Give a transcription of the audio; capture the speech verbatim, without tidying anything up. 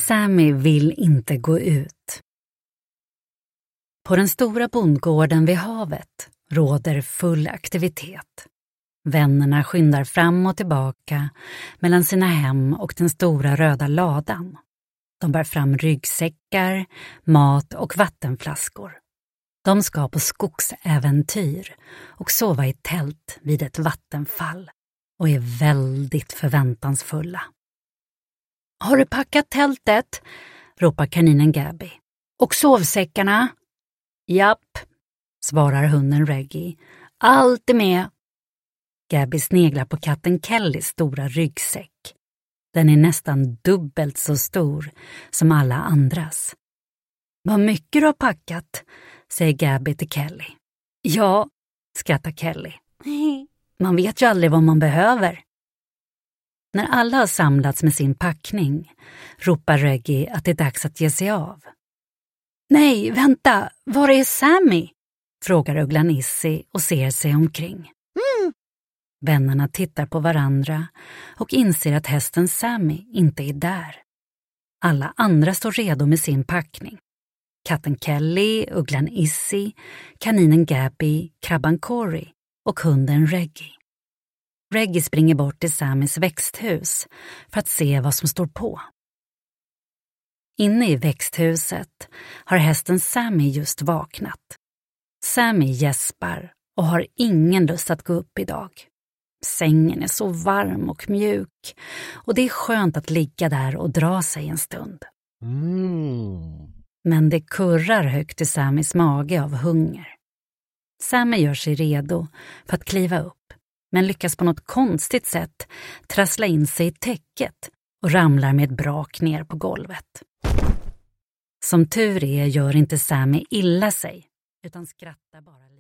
Sammy vill inte gå ut. På den stora bondgården vid havet råder full aktivitet. Vännerna skyndar fram och tillbaka mellan sina hem och den stora röda ladan. De bär fram ryggsäckar, mat och vattenflaskor. De ska på skogsäventyr och sova i tält vid ett vattenfall och är väldigt förväntansfulla. Har du packat tältet? Ropar kaninen Gabby. Och sovsäckarna? Japp, svarar hunden Reggie. Allt är med. Gabby sneglar på katten Kellys stora ryggsäck. Den är nästan dubbelt så stor som alla andras. Vad mycket du har packat, säger Gabby till Kelly. Ja, skrattar Kelly. Man vet ju aldrig vad man behöver. När alla har samlats med sin packning ropar Reggie att det är dags att ge sig av. Nej, vänta, var är Sammy? Frågar ugglan Issy och ser sig omkring. Mm. Vännerna tittar på varandra och inser att hästen Sammy inte är där. Alla andra står redo med sin packning. Katten Kelly, ugglan Issy, kaninen Gabby, krabban Cory och hunden Reggie. Reggie springer bort till Sammys växthus för att se vad som står på. Inne i växthuset har hästen Sammy just vaknat. Sammy gäspar och har ingen lust att gå upp idag. Sängen är så varm och mjuk och det är skönt att ligga där och dra sig en stund. Mm. Men det kurrar högt i Sammys mage av hunger. Sammy gör sig redo för att kliva upp, men lyckas på något konstigt sätt trassla in sig i täcket och ramlar med ett brak ner på golvet. Som tur är gör inte Sammy illa sig, utan skrattar bara lite.